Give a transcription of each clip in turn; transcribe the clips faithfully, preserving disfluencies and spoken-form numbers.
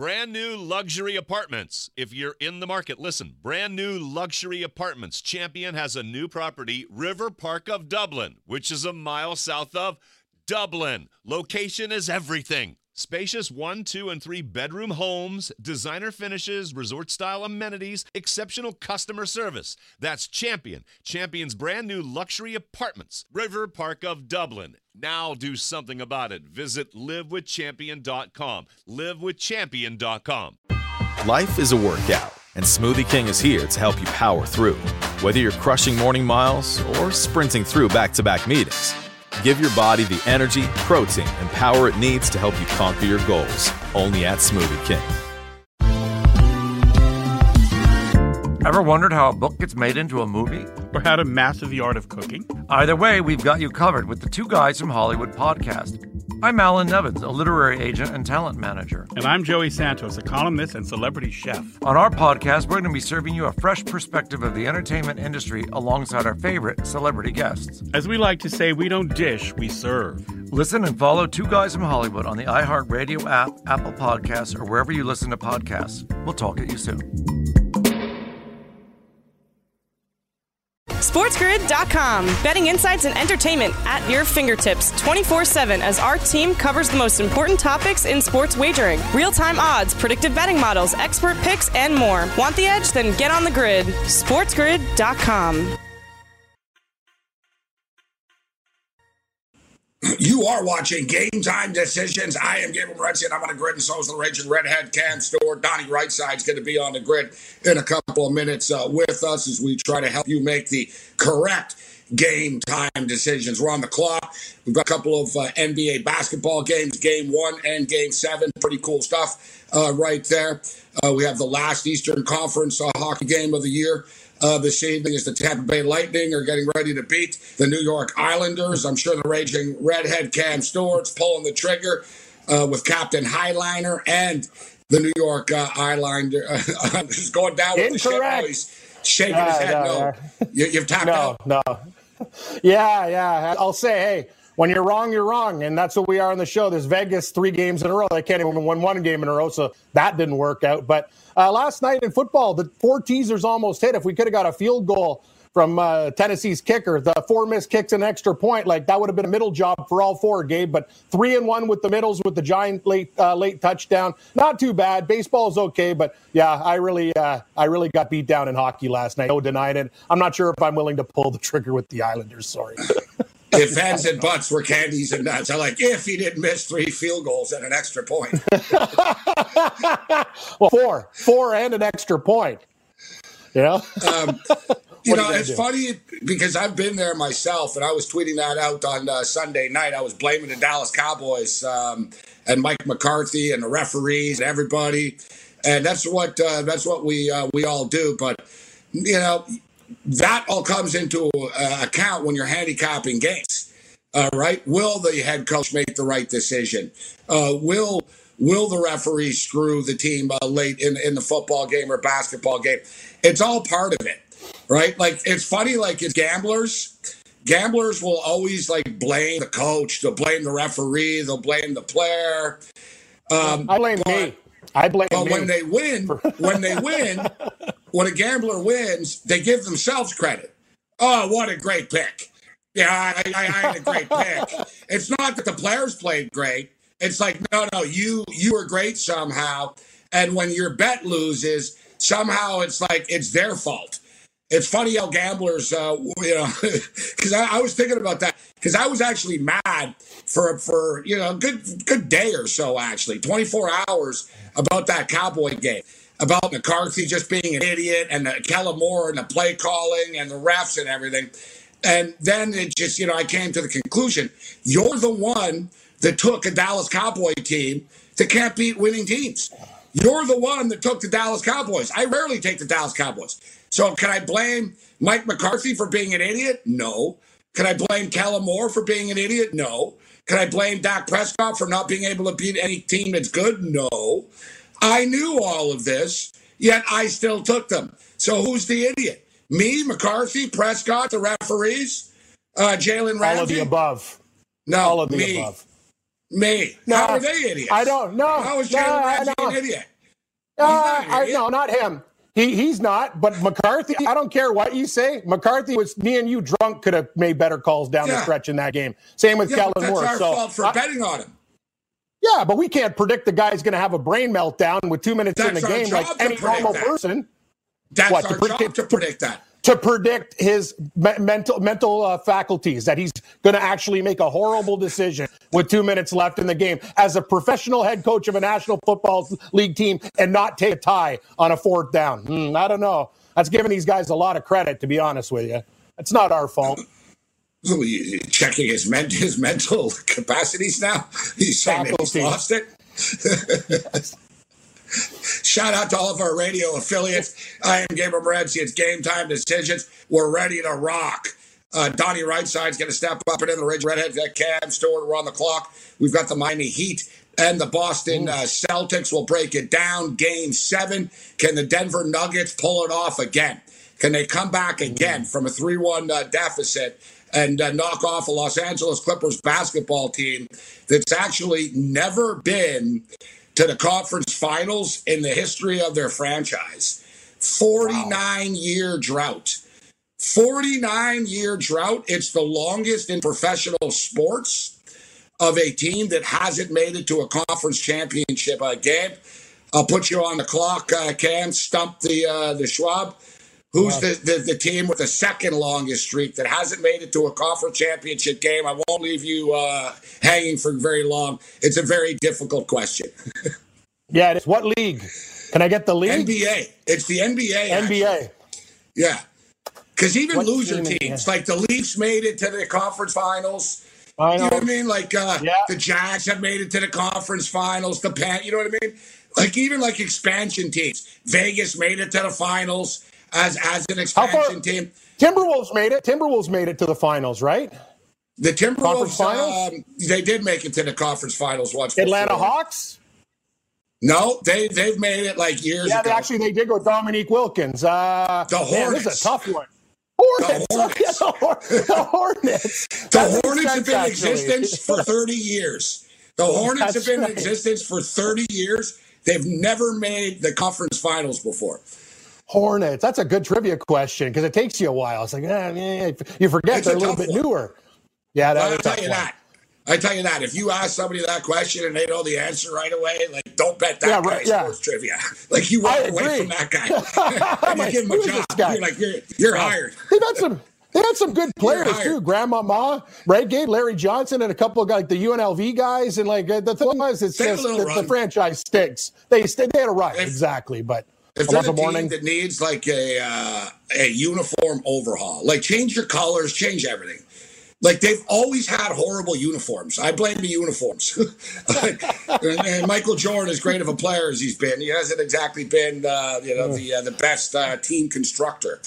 Brand new luxury apartments. If you're in the market, listen. Brand new luxury apartments. Champion has a new property, River Park of Dublin, which is a mile south of Dublin. Location is everything. Spacious one, two, and three bedroom homes, designer finishes, resort-style amenities, exceptional customer service. That's Champion. Champion's brand new luxury apartments. River Park of Dublin. Now do something about it. Visit live with champion dot com. live with champion dot com. Life is a workout, and Smoothie King is here to help you power through. Whether you're crushing morning miles or sprinting through back-to-back meetings, give your body the energy, protein, and power it needs to help you conquer your goals. Only at Smoothie King. Ever wondered how a book gets made into a movie? Or how to master the art of cooking? Either way, we've got you covered with the Two Guys from Hollywood podcast. I'm Alan Nevins, a literary agent and talent manager. And I'm Joey Santos, a columnist and celebrity chef. On our podcast, we're going to be serving you a fresh perspective of the entertainment industry alongside our favorite celebrity guests. As we like to say, we don't dish, we serve. Listen and follow Two Guys from Hollywood on the iHeartRadio app, Apple Podcasts, or wherever you listen to podcasts. We'll talk at you soon. SportsGrid dot com. Betting insights and entertainment at your fingertips twenty-four seven as our team covers the most important topics in sports wagering. Real-time odds, predictive betting models, expert picks, and more. Want the edge? Then get on the grid. SportsGrid dot com. You are watching Game Time Decisions. I am Gabriel Morency, and I'm on the grid, and so is the Raging Redhead Cam Stewart. Donnie Rightside going to be on the grid in a couple of minutes uh, with us as we try to help you make the correct game time decisions. We're on the clock. We've got a couple of uh, N B A basketball games, game one and game seven. Pretty cool stuff uh, right there. Uh, we have the last Eastern Conference uh, hockey game of the year. Uh, this evening is the Tampa Bay Lightning are getting ready to beat the New York Islanders. I'm sure the Raging Redhead Cam Stewart's pulling the trigger uh, with Captain Highliner and the New York uh, Islander uh, just going down with Incorrect. the shit. He's shaking uh, his head. No, no, no. You, you've tapped no, out. No, Yeah, yeah. I'll say, hey, when you're wrong, you're wrong. And that's what we are on the show. There's Vegas three games in a row. They can't even win one game in a row, so that didn't work out. But uh, last night in football, the four teasers almost hit. If we could have got a field goal from uh, Tennessee's kicker, the four missed kicks an extra point, like that would have been a middle job for all four, Gabe. But three and one with the middles with the giant late uh, late touchdown. Not too bad. Baseball's okay, but yeah, I really uh, I really got beat down in hockey last night. No denying it. I'm not sure if I'm willing to pull the trigger with the Islanders. Sorry. If ends and butts were candies and nuts, I like if he didn't miss three field goals and an extra point. Well, four, four and an extra point. You know, um, you know, you it's do? funny because I've been there myself, and I was tweeting that out on uh, Sunday night. I was blaming the Dallas Cowboys um, and Mike McCarthy and the referees and everybody, and that's what uh, that's what we uh, we all do. But you know. That all comes into uh, account when you're handicapping games, uh, right? Will the head coach make the right decision? Uh, will will the referee screw the team uh, late in, in the football game or basketball game? It's all part of it, right? Like, it's funny, like, it's gamblers. Gamblers will always, like, blame the coach. They'll blame the referee. They'll blame the player. Um, I blame but, me. I blame but me. when they win, when they win... When a gambler wins, they give themselves credit. Oh, what a great pick. Yeah, I, I, I had a great pick. It's not that the players played great. It's like, no, no, you you were great somehow. And when your bet loses, somehow it's like it's their fault. It's funny how gamblers, uh, you know, because I, I was thinking about that. Because I was actually mad for, for you know, a good, good day or so, actually, twenty-four hours about that Cowboy game. About McCarthy just being an idiot and the Kellen Moore and the play calling and the refs and everything. And then it just, you know, I came to the conclusion, you're the one that took a Dallas Cowboy team that can't beat winning teams. You're the one that took the Dallas Cowboys. I rarely take the Dallas Cowboys. So can I blame Mike McCarthy for being an idiot? No. Can I blame Kellen Moore for being an idiot? No. Can I blame Dak Prescott for not being able to beat any team that's good? No. I knew all of this, yet I still took them. So who's the idiot? Me, McCarthy, Prescott, the referees, uh, Jalen Ramsey? All of the above. No, all of the me. above. Me. No, How are they idiots? I don't know. How is No, Jalen Ramsey no. an idiot? Uh, not an I, idiot. no, not him. He he's not. But McCarthy, I don't care what you say. McCarthy was me and you drunk could have made better calls down Yeah. the stretch in that game. Same with Yeah, Kellen but that's Moore. our so fault for I- betting on him. yeah, but we can't predict the guy's going to have a brain meltdown with two minutes in That's the our game job like to any predict normal that. person. That's What, our to job predict- to predict that. To predict his me- mental mental uh, faculties, that he's going to actually make a horrible decision with two minutes left in the game as a professional head coach of a National Football League team and not take a tie on a fourth down. Hmm, I don't know. That's giving these guys a lot of credit, to be honest with you. It's not our fault. So you checking his, men- his mental capacities now? He's saying that he's Faculties. lost it? Shout out to all of our radio affiliates. I am Gabriel Morency. It's Game Time Decisions. We're ready to rock. Uh, Donnie Rightside going to step up into the Ridge Redheads. Got Cam Stewart. We're on the clock. We've got the Miami Heat and the Boston uh, Celtics. We'll break it down. Game seven. Can the Denver Nuggets pull it off again? Can they come back again from a three one uh, deficit and uh, knock off a Los Angeles Clippers basketball team that's actually never been to the conference finals in the history of their franchise? forty-nine year drought. forty-nine year drought. It's the longest in professional sports of a team that hasn't made it to a conference championship uh, game. I'll put you on the clock, uh, Cam. Stump the uh, the Schwab. Who's the, the, the team with the second longest streak that hasn't made it to a conference championship game? I won't leave you uh, hanging for very long. It's a very difficult question. Yeah, it is. What league? Can I get the league? N B A. It's the N B A. N B A. actually. Yeah. Because even What loser team in- teams, like the Leafs made it to the conference finals. I You know. know what I mean? Like uh, Yeah. the Jags have made it to the conference finals. The Pan, you know what I mean? Like even like expansion teams. Vegas made it to the finals as as an How far- expansion team. Timberwolves made it. Timberwolves made it to the finals, right? The Conference Timberwolves, finals? um, they did make it to the conference finals once. Atlanta before. Hawks? No, they they've made it like years Yeah, ago. they actually they did go Dominique Wilkins. Uh, The man, this Hornets. is a tough one. Hornets. The Hornets. the, Hor- the Hornets. The That makes Hornets have sense, been in actually. existence for thirty years. The Hornets have That's been in right. existence for thirty years. They've never made the conference finals before. Hornets. That's a good trivia question because it takes you a while. It's like, eh, eh, you forget It's they're a a little tough bit one. newer. Yeah, I'll that's a tell tough you one. that. I tell you that. If you ask somebody that question and they know the answer right away, like don't bet that Yeah, guy's right, yeah. sports trivia. Like you I walk away agree. from that guy. I'm and you like, give him who a is job. this guy? You're like you're you're Yeah. hired. They've had some. They had some good players hired. too. Grandma Ma, right? Gabe, Larry Johnson, and a couple of guys, like the U N L V guys, and like uh, the thing was, it's They had a just little the, the run. franchise stinks. They they had a run If- exactly, but If I there's love a the team morning. that needs like a uh, a uniform overhaul, like change your colors, change everything. Like they've always had horrible uniforms. I blame the uniforms. and, and Michael Jordan, as great of a player as he's been, he hasn't exactly been uh, you know the uh, the best uh, team constructor.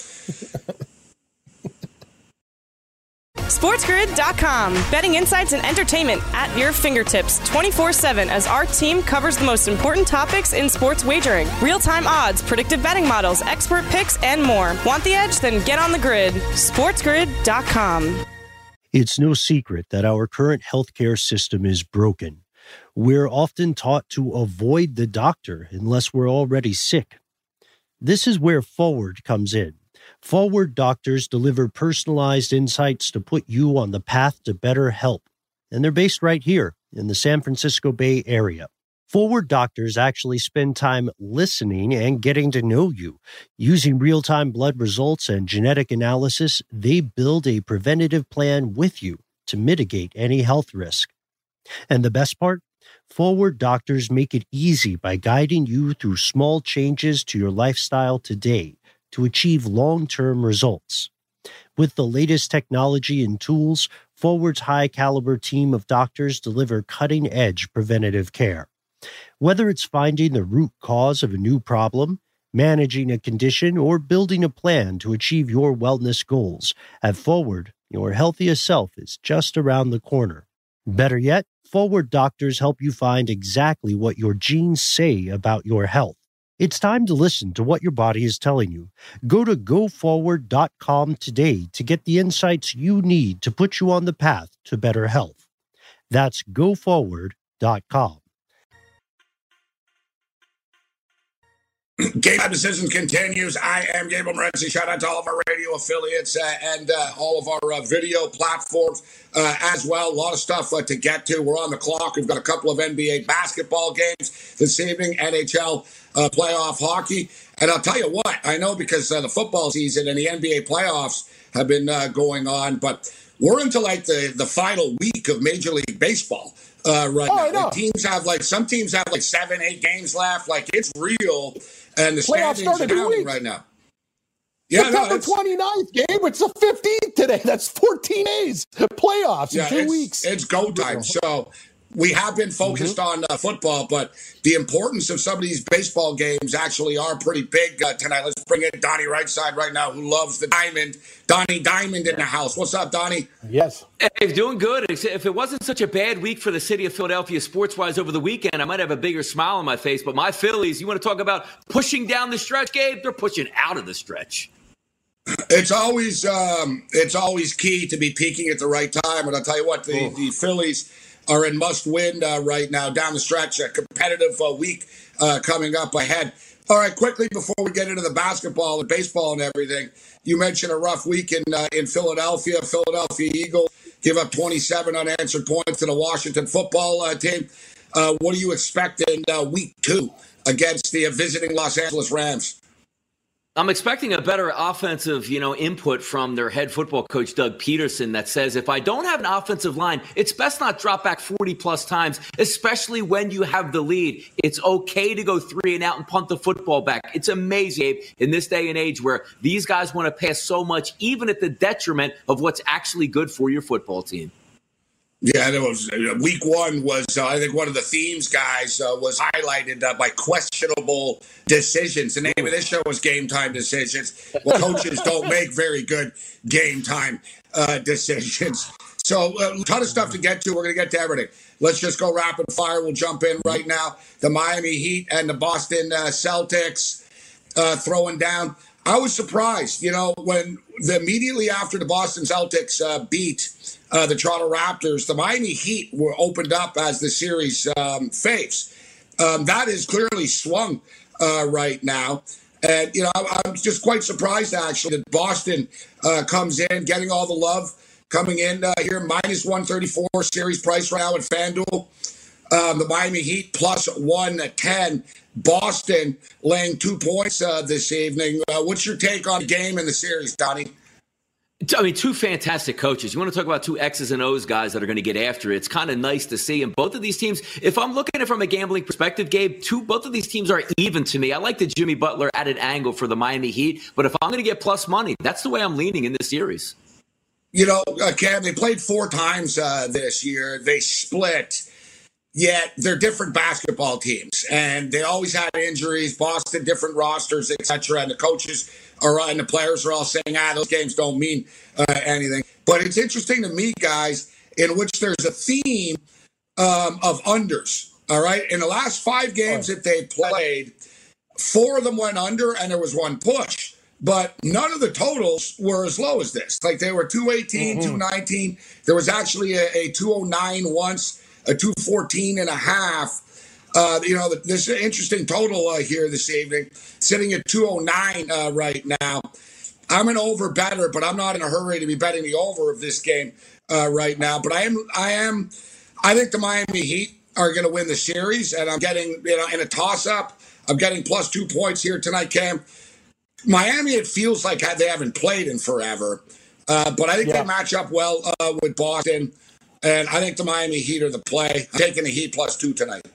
SportsGrid dot com. Betting insights and entertainment at your fingertips twenty-four seven as our team covers the most important topics in sports wagering. Real-time odds, predictive betting models, expert picks, and more. Want the edge? Then get on the grid. SportsGrid dot com. It's no secret that our current healthcare system is broken. We're often taught to avoid the doctor unless we're already sick. This is where Forward comes in. Forward doctors deliver personalized insights to put you on the path to better health. And they're based right here in the San Francisco Bay Area. Forward doctors actually spend time listening and getting to know you. Using real-time blood results and genetic analysis, they build a preventative plan with you to mitigate any health risk. And the best part? Forward doctors make it easy by guiding you through small changes to your lifestyle today to achieve long-term results. With the latest technology and tools, Forward's high-caliber team of doctors deliver cutting-edge preventative care. Whether it's finding the root cause of a new problem, managing a condition, or building a plan to achieve your wellness goals, at Forward, your healthiest self is just around the corner. Better yet, Forward doctors help you find exactly what your genes say about your health. It's time to listen to what your body is telling you. Go to go forward dot com today to get the insights you need to put you on the path to better health. That's go forward dot com. Game Time Decisions continues. I am Gabriel Morency. Shout out to all of our radio affiliates uh, and uh, all of our uh, video platforms uh, as well. A lot of stuff uh, to get to. We're on the clock. We've got a couple of N B A basketball games this evening, N H L uh, playoff hockey. And I'll tell you what, I know because uh, the football season and the N B A playoffs have been uh, going on, but we're into like the, the final week of Major League Baseball. Uh, right oh, now, like, teams have like some teams have like seven, eight games left. Like it's real, and the playoffs standings are counting right now. Yeah, September no, twenty-ninth, Gabe. It's the fifteenth today. That's fourteen days. Playoffs yeah, in two it's, weeks. It's go time. So we have been focused mm-hmm. on uh, football, but the importance of some of these baseball games actually are pretty big uh, tonight. Let's bring in Donnie Rightside right now, who loves the diamond. Donnie Diamond in the house. What's up, Donnie? Yes. Hey, doing good. If it wasn't such a bad week for the city of Philadelphia sports-wise over the weekend, I might have a bigger smile on my face. But my Phillies, you want to talk about pushing down the stretch, Gabe? They're pushing out of the stretch. It's always um, it's always key to be peaking at the right time. And I'll tell you what, the, the Phillies are in must-win uh, right now down the stretch. A competitive uh, week uh, coming up ahead. All right, quickly before we get into the basketball and baseball and everything, you mentioned a rough week in uh, in Philadelphia. Philadelphia Eagles give up twenty-seven unanswered points to the Washington football uh, team. Uh, what do you expect in uh, week two against the uh, visiting Los Angeles Rams? I'm expecting a better offensive, you know, input from their head football coach, Doug Peterson, that says if I don't have an offensive line, it's best not drop back forty plus times, especially when you have the lead. It's okay to go three and out and punt the football back. It's amazing, Abe, in this day and age where these guys want to pass so much, even at the detriment of what's actually good for your football team. Yeah, there was uh, week one was uh, I think one of the themes guys uh, was highlighted uh, by questionable decisions. The name of this show was Game Time Decisions. Well, coaches don't make very good game time uh, decisions. So a uh, ton of stuff to get to. We're going to get to everything. Let's just go rapid fire. We'll jump in right now. The Miami Heat and the Boston uh, Celtics uh, throwing down. I was surprised, you know, when the, immediately after the Boston Celtics uh, beat uh, the Toronto Raptors, the Miami Heat were opened up as the series um, faves. Um, that is clearly swung uh, right now. And, you know, I'm just quite surprised, actually, that Boston uh, comes in, getting all the love, coming in uh, here, minus one thirty-four series price right now at FanDuel. Um, the Miami Heat plus one ten. Boston laying two points uh, this evening. Uh, what's your take on the game and the series, Donnie? I mean, two fantastic coaches. You want to talk about two X's and O's guys that are going to get after it. It's kind of nice to see. And both of these teams, if I'm looking at it from a gambling perspective, Gabe, two, both of these teams are even to me. I like the Jimmy Butler added angle for the Miami Heat. But if I'm going to get plus money, that's the way I'm leaning in this series. You know, uh, Cam, they played four times uh, this year. They split. Yet they're different basketball teams, and they always had injuries. Boston, different rosters, et cetera. And the coaches are and the players are all saying, "Ah, those games don't mean uh, anything." But it's interesting to me, guys, in which there's a theme um, of unders. All right, in the last five games that they played, four of them went under, and there was one push. But none of the totals were as low as this. Like they were two eighteen, mm-hmm. two nineteen. There was actually a, a two oh nine once. A two fourteen and a half. Uh, you know, this is an interesting total uh, here this evening, sitting at two oh nine uh, right now. I'm an over better, but I'm not in a hurry to be betting the over of this game uh, right now. But I am, I am, I think the Miami Heat are going to win the series, and I'm getting, you know, in a toss-up, I'm getting plus two points here tonight, Cam. Miami, it feels like they haven't played in forever, uh, but I think yeah. they match up well uh, with Boston. And I think the Miami Heat are the play. I'm taking the Heat plus two tonight.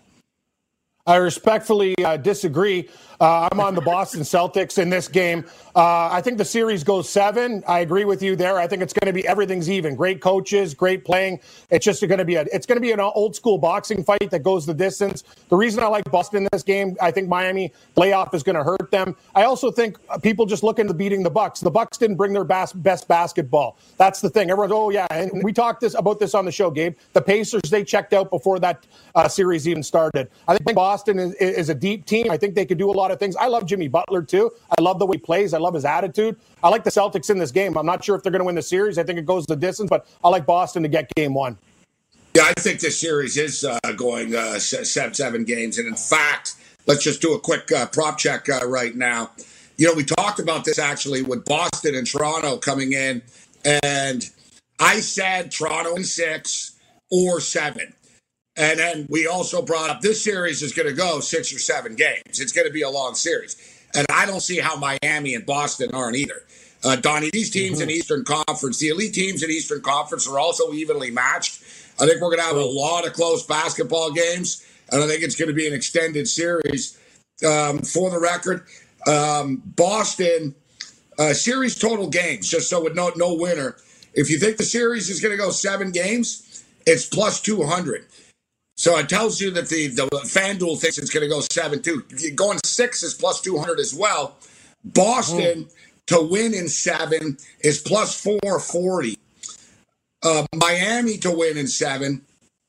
I respectfully uh, disagree. Uh, I'm on the Boston Celtics in this game. Uh, I think the series goes seven. I agree with you there. I think it's going to be everything's even. Great coaches, great playing. It's just going to be a it's going to be an old school boxing fight that goes the distance. The reason I like Boston in this game, I think Miami playoff is going to hurt them. I also think people just look into beating the Bucks. The Bucks didn't bring their bas- best basketball. That's the thing. Everyone's oh yeah, and we talked this about this on the show, Gabe. The Pacers, they checked out before that uh, series even started. I think Boston is, is a deep team. I think they could do a lot of things. I love Jimmy Butler too. I love the way he plays. I love his attitude. I like the Celtics in this game. I'm not sure if they're going to win the series. I think it goes the distance, but I like Boston to get game one. Yeah, I think this series is uh, going uh, seven, seven games. And in fact, let's just do a quick uh, prop check uh, right now. You know, we talked about this actually with Boston and Toronto coming in. And I said Toronto in six or seven. And then we also brought up this series is going to go six or seven games. It's going to be a long series. And I don't see how Miami and Boston aren't either. Uh, Donnie, these teams mm-hmm. in Eastern Conference, the elite teams in Eastern Conference are also evenly matched. I think we're going to have a lot of close basketball games, and I think it's going to be an extended series. Um, for the record, um, Boston, uh, series total games, just so with no, no winner. If you think the series is going to go seven games, it's plus two hundred. So it tells you that the, the FanDuel thinks it's going to go seven two. Going six is plus two hundred as well. Boston mm. to win in seven is plus four forty. Uh, Miami to win in seven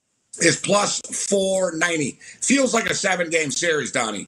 is plus four ninety. Feels like a seven-game series, Donnie.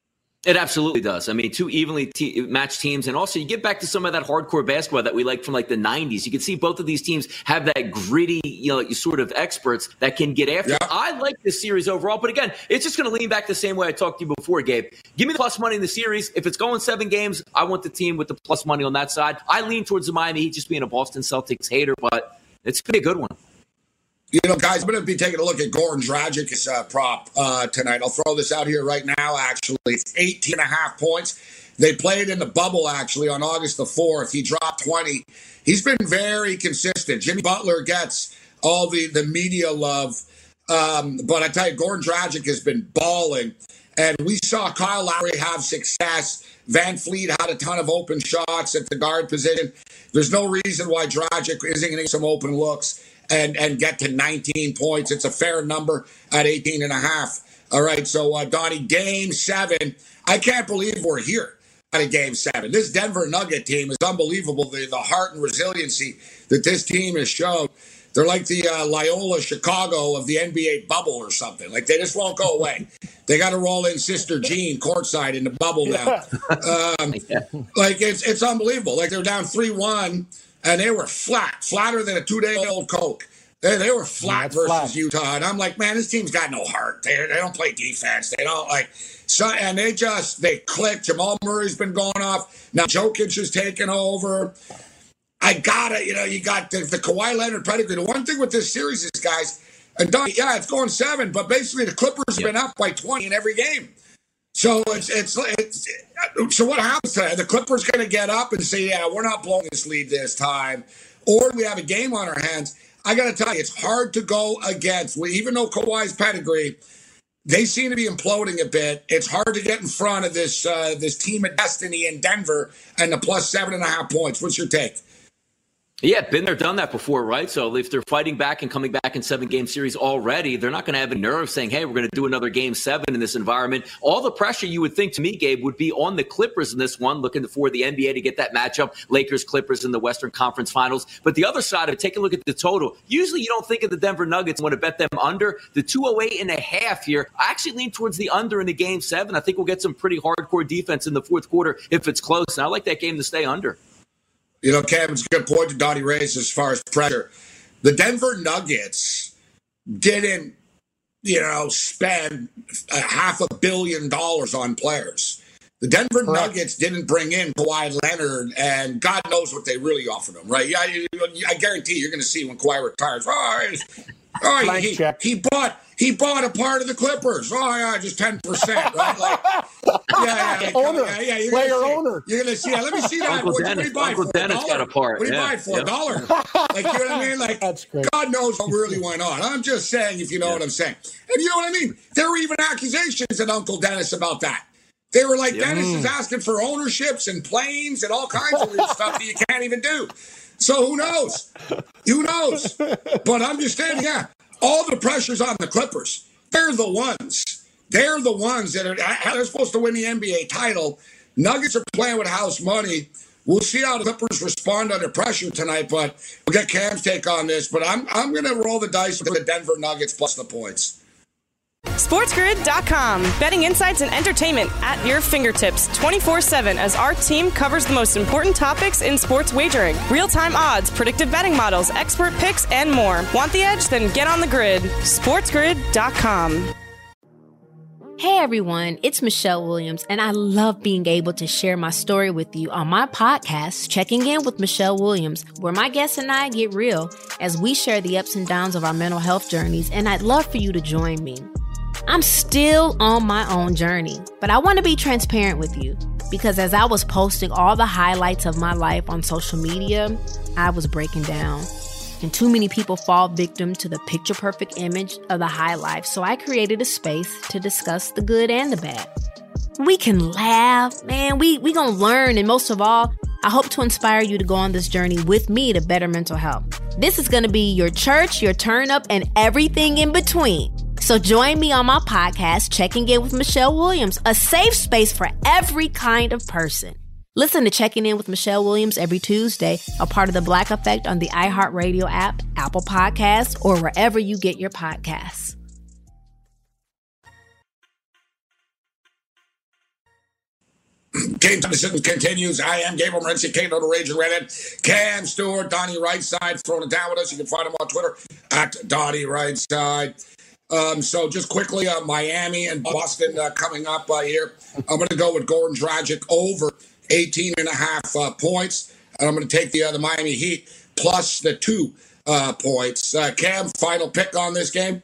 It absolutely does. I mean, two evenly te- matched teams. And also, you get back to some of that hardcore basketball that we like from like the nineties. You can see both of these teams have that gritty, you know, sort of experts that can get after. Yeah. I like this series overall. But again, it's just going to lean back the same way I talked to you before, Gabe. Give me the plus money in the series. If it's going seven games, I want the team with the plus money on that side. I lean towards the Miami Heat, just being a Boston Celtics hater, but it's going to be a good one. You know, guys, I'm going to be taking a look at Goran Dragic's uh, prop uh, tonight. I'll throw this out here right now, actually. It's eighteen and a half points. They played in the bubble, actually, on August the fourth. He dropped twenty. He's been very consistent. Jimmy Butler gets all the, the media love. Um, but I tell you, Goran Dragic has been balling. And we saw Kyle Lowry have success. Van Fleet had a ton of open shots at the guard position. There's no reason why Dragic isn't getting some open looks and, and get to nineteen points. It's a fair number at eighteen and a half. All right, so uh, Donnie, game seven. I can't believe we're here at a game seven. This Denver Nugget team is unbelievable. The, the heart and resiliency that this team has shown. They're like the uh, Loyola Chicago of the N B A bubble or something. Like, they just won't go away. They got to roll in Sister Jean courtside in the bubble now. Um, yeah. Like, it's it's unbelievable. Like, they're down three one, and they were flat, flatter than a two-day-old Coke. They, they were flat yeah, versus flat. Utah. And I'm like, man, this team's got no heart. They, they don't play defense. They don't, like, so, and they just, they click. Jamal Murray's been going off. Now Jokic is taking over. I got it. You know, you got the, the Kawhi Leonard pedigree. The one thing with this series is, guys, and Don, yeah, it's going seven, but basically the Clippers have been up by twenty in every game. So it's it's, it's so what happens today? The Clippers going to get up and say, yeah, we're not blowing this lead this time, or we have a game on our hands. I got to tell you, it's hard to go against. Even though Kawhi's pedigree, they seem to be imploding a bit. It's hard to get in front of this uh, this team of destiny in Denver and the plus seven and a half points. What's your take? Yeah, been there, done that before, right? So if they're fighting back and coming back in seven-game series already, they're not going to have a nerve saying, hey, we're going to do another game seven in this environment. All the pressure you would think, to me, Gabe, would be on the Clippers in this one, looking for the N B A to get that matchup, Lakers-Clippers in the Western Conference Finals. But the other side of it, take a look at the total. Usually you don't think of the Denver Nuggets and want to bet them under. The two oh eight and a half here, I actually lean towards the under in the game seven. I think we'll get some pretty hardcore defense in the fourth quarter if it's close. And I like that game to stay under. You know, Kevin's a good point to Donnie raised as far as pressure. The Denver Nuggets didn't, you know, spend a half a billion dollars on players. The Denver Correct. Nuggets didn't bring in Kawhi Leonard, and God knows what they really offered him, right? Yeah, I, I guarantee you're going to see when Kawhi retires. Oh, oh he, he, he bought he bought a part of the Clippers. Oh yeah, just ten percent, right? Like, yeah, yeah, owner, yeah, yeah. You're player gonna see, owner. You're going to see that. Let me see that. Uncle what, Dennis, what do you buy Uncle for Dennis a got a part. What do you yeah, buy for yeah. a dollar? Like, you know what I mean? Like, that's great. God knows what really went on. I'm just saying, if you know yeah. what I'm saying. And you know what I mean? There were even accusations at Uncle Dennis about that. They were like, yeah. Dennis is asking for ownerships and planes and all kinds of weird stuff that you can't even do. So who knows? Who knows? But I'm just saying, yeah, all the pressure's on the Clippers. They're the ones. They're the ones that are they're supposed to win the N B A title. Nuggets are playing with house money. We'll see how the Clippers respond under pressure tonight, but we'll get Cam's take on this. But I'm I'm going to roll the dice with the Denver Nuggets plus the points. SportsGrid dot com. Betting insights and entertainment at your fingertips twenty-four seven as our team covers the most important topics in sports wagering. Real-time odds, predictive betting models, expert picks, and more. Want the edge? Then get on the grid. SportsGrid dot com. Hey everyone, it's Michelle Williams, and I love being able to share my story with you on my podcast, Checking In with Michelle Williams, where my guests and I get real as we share the ups and downs of our mental health journeys, and I'd love for you to join me. I'm still on my own journey, but I want to be transparent with you because as I was posting all the highlights of my life on social media, I was breaking down. And too many people fall victim to the picture-perfect image of the high life, so I created a space to discuss the good and the bad. We can laugh, man, we we gonna learn, and most of all, I hope to inspire you to go on this journey with me to better mental health. This is gonna be your church, your turn-up, and everything in between. So join me on my podcast, Checking In with Michelle Williams, a safe space for every kind of person. Listen to Checking In with Michelle Williams every Tuesday, a part of the Black Effect on the iHeartRadio app, Apple Podcasts, or wherever you get your podcasts. Game decision continues. I am Gabriel Morency, Kane on the Raging Redhead. Cam Stewart, Donnie Rightside, throwing it down with us. You can find him on Twitter at Donnie Rightside. Um, so just quickly, uh, Miami and Boston uh, coming up uh, here. I'm going to go with Goran Dragic over eighteen and a half uh, points. And I'm going to take the, uh, the Miami Heat plus the two uh, points. Uh, Cam, final pick on this game?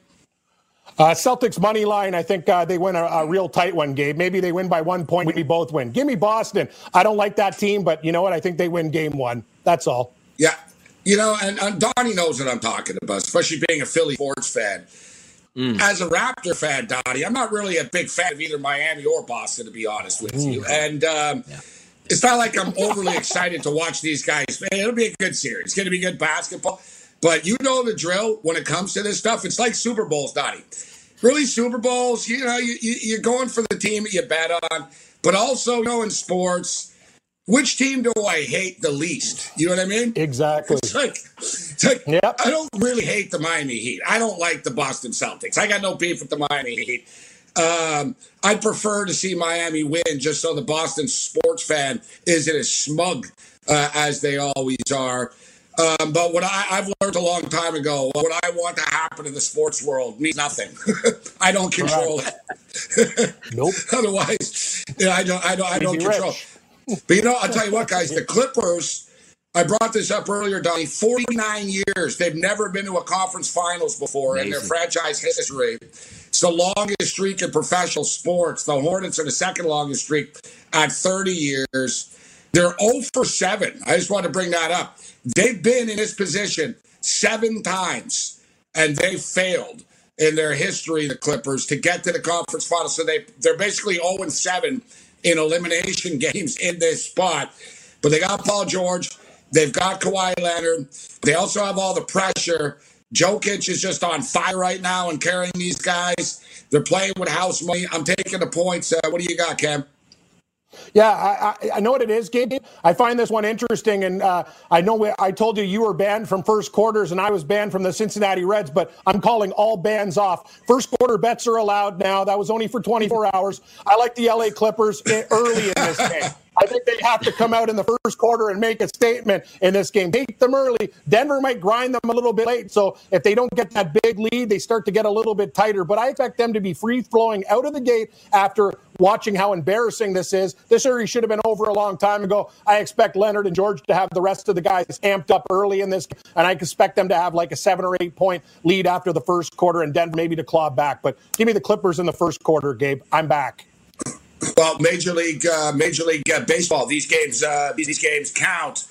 Uh, Celtics money line, I think uh, they win a, a real tight one, Gabe. Maybe they win by one point. We both win. Give me Boston. I don't like that team, but you know what? I think they win game one. That's all. Yeah. You know, and, and Donnie knows what I'm talking about, especially being a Philly sports fan. Mm. As a Raptor fan, Donnie, I'm not really a big fan of either Miami or Boston, to be honest with mm. you. And um, yeah. it's not like I'm overly excited to watch these guys. Man, it'll be a good series. It's going to be good basketball. But you know the drill when it comes to this stuff. It's like Super Bowls, Donnie. Really, Super Bowls, you know, you, you, you're going for the team that you bet on. But also, you know, in sports, which team do I hate the least? You know what I mean? Exactly. It's like, it's like yep. I don't really hate the Miami Heat. I don't like the Boston Celtics. I got no beef with the Miami Heat. Um, I'd prefer to see Miami win just so the Boston sports fan isn't as smug uh, as they always are. Um, but what I, I've learned a long time ago, what I want to happen in the sports world means nothing. I don't control right. it. Nope. Otherwise, you know, I don't. I don't. I don't control. Rich. But you know, I'll tell you what, guys. The Clippers. I brought this up earlier, Donnie. forty-nine years. They've never been to a conference finals before Amazing. in their franchise history. It's the longest streak in professional sports. The Hornets are the second longest streak at thirty years. They're zero for seven. I just want to bring that up. They've been in this position seven times, and they failed in their history, the Clippers, to get to the conference finals. So they, they're basically zero and seven in elimination games in this spot. But they got Paul George. They've got Kawhi Leonard. They also have all the pressure. Jokic is just on fire right now and carrying these guys. They're playing with house money. I'm taking the points. Uh, what do you got, Cam? Yeah, I, I, I know what it is, Gabe. I find this one interesting, and uh, I know I told you you were banned from first quarters, and I was banned from the Cincinnati Reds, but I'm calling all bans off. First quarter bets are allowed now. That was only for twenty-four hours. I like the L A Clippers early in this game. I think they have to come out in the first quarter and make a statement in this game. Take them early. Denver might grind them a little bit late. So if they don't get that big lead, they start to get a little bit tighter. But I expect them to be free-flowing out of the gate after watching how embarrassing this is. This series should have been over a long time ago. I expect Leonard and George to have the rest of the guys amped up early in this. And I expect them to have like a seven or eight point lead after the first quarter and Denver maybe to claw back. But give me the Clippers in the first quarter, Gabe. I'm back. Well, Major League, uh, Major League uh, Baseball. These games, uh, these games count.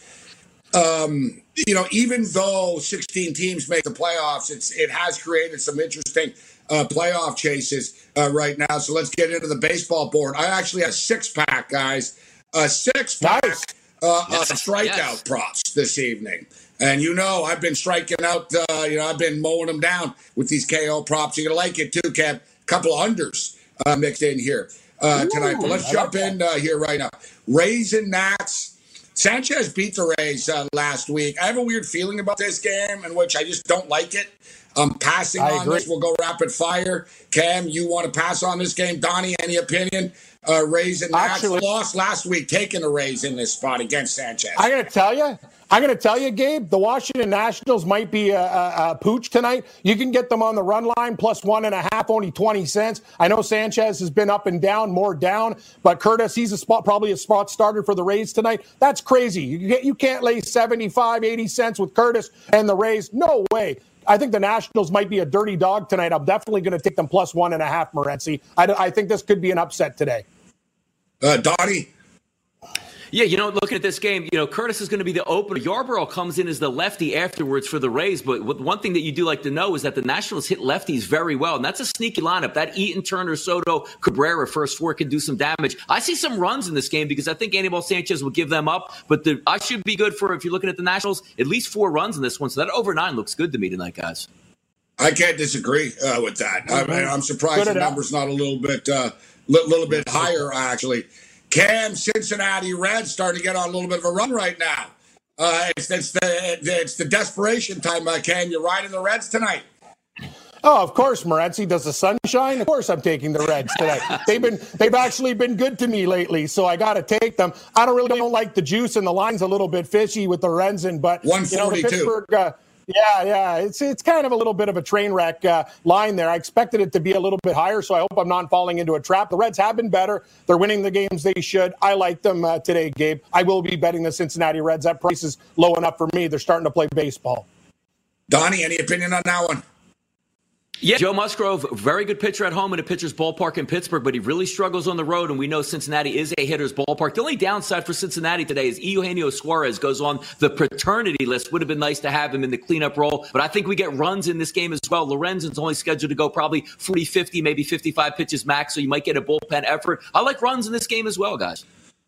Um, you know, even though sixteen teams make the playoffs, it's it has created some interesting uh, playoff chases uh, right now. So let's get into the baseball board. I actually have a six pack, guys. A six pack nice. uh, yes. of strikeout yes. props this evening. And you know, I've been striking out. Uh, you know, I've been mowing them down with these K O props. You're gonna like it too, Kev. A couple of unders uh, mixed in here. Uh, tonight. But let's jump in uh, here right now. Rays and Nats. Sanchez beat the Rays uh, last week. I have a weird feeling about this game in which I just don't like it. I'm passing I on agree. this. We'll go rapid fire. Cam, you want to pass on this game? Donnie, any opinion? Uh, Rays and Nats Actually- lost last week, taking the Rays in this spot against Sanchez. I'm going to tell you. I'm going to tell you, Gabe, the Washington Nationals might be a, a, a pooch tonight. You can get them on the run line, plus one and a half, only twenty cents. I know Sanchez has been up and down, more down, but Curtis, he's a spot, probably a spot starter for the Rays tonight. That's crazy. You, get, you can't lay seventy-five, eighty cents with Curtis and the Rays. No way. I think the Nationals might be a dirty dog tonight. I'm definitely going to take them plus one and a half, Morency. I, I think this could be an upset today. Uh, Donnie? Yeah, you know, looking at this game, you know, Curtis is going to be the opener. Yarborough comes in as the lefty afterwards for the Rays. But one thing that you do like to know is that the Nationals hit lefties very well. And that's a sneaky lineup. That Eaton, Turner, Soto, Cabrera, first four can do some damage. I see some runs in this game because I think Anibal Sanchez will give them up. But the, I should be good for, if you're looking at the Nationals, at least four runs in this one. So that over nine looks good to me tonight, guys. I can't disagree uh, with that. I, I'm surprised Good the enough. number's not a little bit, uh, li- little bit higher, actually. Cam, Cincinnati Reds starting to get on a little bit of a run right now. Uh, it's, it's the it's the desperation time, uh, Cam. You're riding the Reds tonight. Oh, of course, Morency. Does the sun shine? Of course, I'm taking the Reds tonight. they've been they've actually been good to me lately, so I got to take them. I don't really don't like the juice, and the line's a little bit fishy with the Renzen, but one you know, the forty-two. Pittsburgh. Uh, Yeah, yeah, it's it's kind of a little bit of a train wreck uh, line there. I expected it to be a little bit higher, so I hope I'm not falling into a trap. The Reds have been better. They're winning the games they should. I like them uh, today, Gabe. I will be betting the Cincinnati Reds. That price is low enough for me. They're starting to play baseball. Donnie, any opinion on that one? Yeah, Joe Musgrove, very good pitcher at home in a pitcher's ballpark in Pittsburgh, but he really struggles on the road, and we know Cincinnati is a hitter's ballpark. The only downside for Cincinnati today is Eugenio Suarez goes on the paternity list. Would have been nice to have him in the cleanup role, but I think we get runs in this game as well. Lorenzen's only scheduled to go probably forty, fifty, maybe fifty-five pitches max, so you might get a bullpen effort. I like runs in this game as well, guys.